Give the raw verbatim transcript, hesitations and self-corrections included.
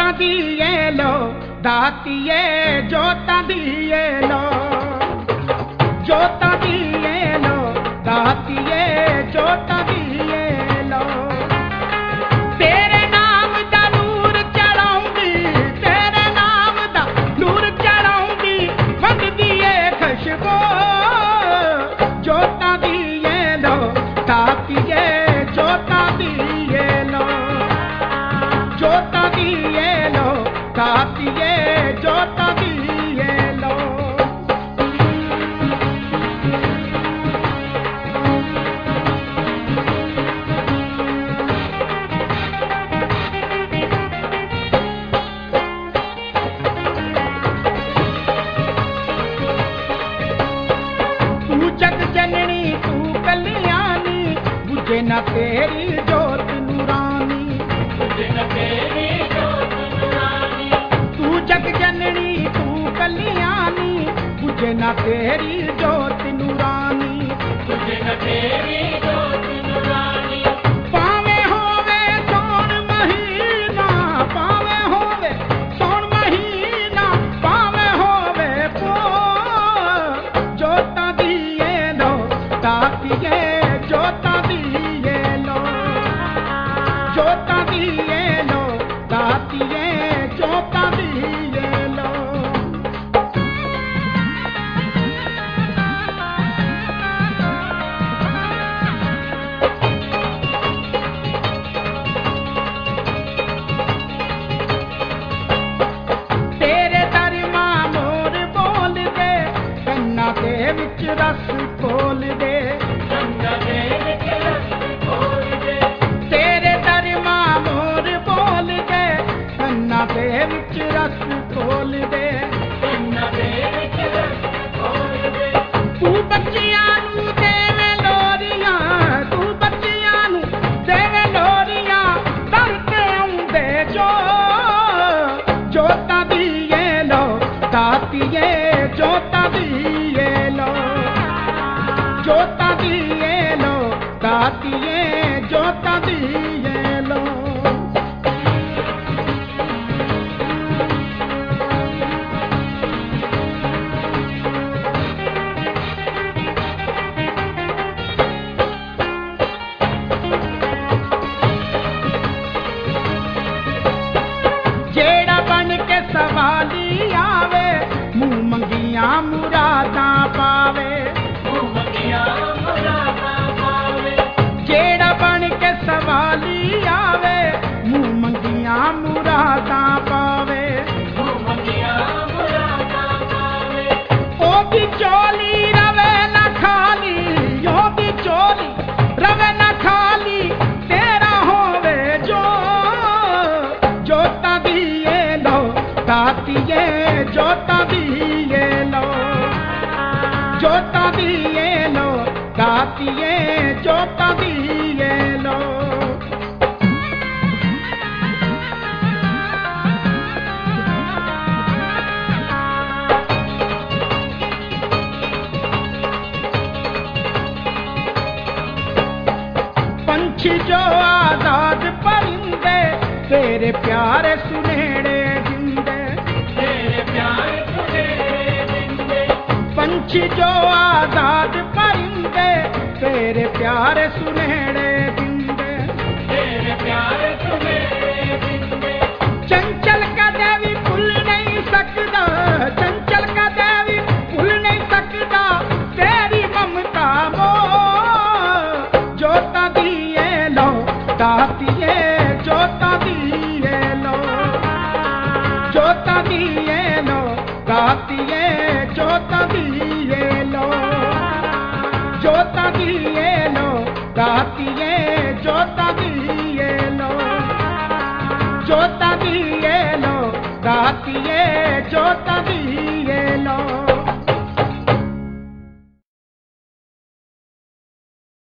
जोता दिए लो दातिए जोता दिए लो जोता दिए लो दातिए जोता दिए लो तेरे नाम दा नूर चढ़ाऊंगी तेरे नाम दा नूर चढ़ाऊंगी बंद दिए खुशबू जोता दिए लो दातिए जोता दिए लो जोता दिए लो दातिए जोता दिए लो तू जग जननी तू कल्याणी बुझे न तेरी जोत नूरानी बुझे न तेरी जोत नूरानी तू जग जननी तू कल्याणी बुझे न तेरी जोत नूरानी बुझे न तेरी जोत नूरानी पावे होवे सोन महीना पावे होवे सोन महीना पावे होवे पो जोता दिए लो दातिए जोता दिए लो जोता दिए लो दातिए जोता दिए लो तेरे दर मां मोर बोल दे कन्ना दे विच रस खोल दे कन्ना दे विच रस खोल दे तेरे दर मां मोर बोल दे कन्ना दे विच रस खोल दे कन्ना दे विच रस खोल दे तू बच्चियां नू देवे लोरियां तू बच्चियां नू देवे लोरियां दर ते आउंदे जो जोता दिए लो दातिए जोता दिए लो जोता दिए लो दातिए जोता दिए लो जेड़ा बन के सवाली आवे मुंह मंगिया मुरादा पावे मुंह मंगिया मुरादा पावे जेड़ा बन के सवाली आवे मुंह मंगिया मुरादा पावे मुंह मंगिया मुरादा पावे ओ दी चोली रवे ना खाली ओ दी चोली रवे ना खाली तेरा होवे जो जोता दिए लो दातिए जोता दिए लो जोता दिए लो दातिए जोता दिए लो पंछी जो आजाद परिंदे तेरे प्यारे सुनेड़े जिंदे तेरे प्यारे सुनेड़े जिंदे पंछी जो आजाद परिंदे तेरे प्यारे सुनेड़े जिंदे तेरे प्यारे सुनेड़े जिंदे चंचल का देवी भूल नहीं सकदा चंचल का देवी भूल नहीं सकदा तेरी ममता मो जोता दिए लो दातिए जोता दिए लो जोता दिए लो दातिए जोता दिए लो जोता दिए लो दातिए जोता दिए लो जोता दिए लो दातिए जोता दिए लो।